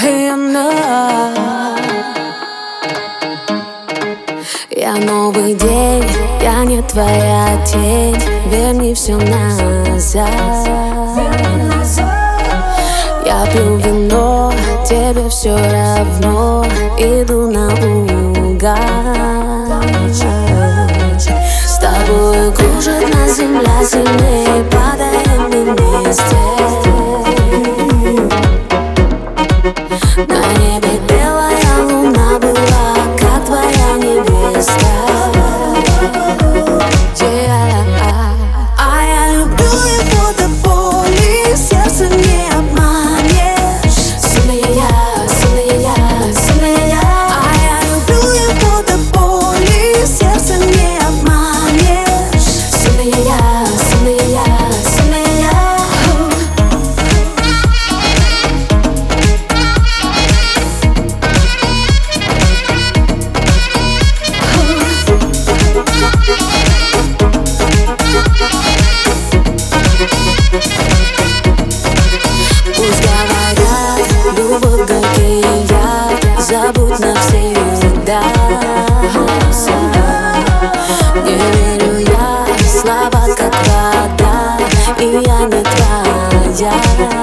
you know. Я новый день, я не твоя тень. Верни все назад. Я пью вино, тебе все равно. Иду наугад. С тобой кружит на земля сильнее, падаем мы вместе. На небе белая луна была, как твоя невеста. А я люблю его до боли, сердце не обманешь. Сильная я, сильная я, сильная я. А я люблю его до боли, сердце не обманешь. Сильная я, сильная я, сильная я. Пусть говорят, любовь горький яд, забудь навсегда. Не верю я, слова как вода, и я не твоя.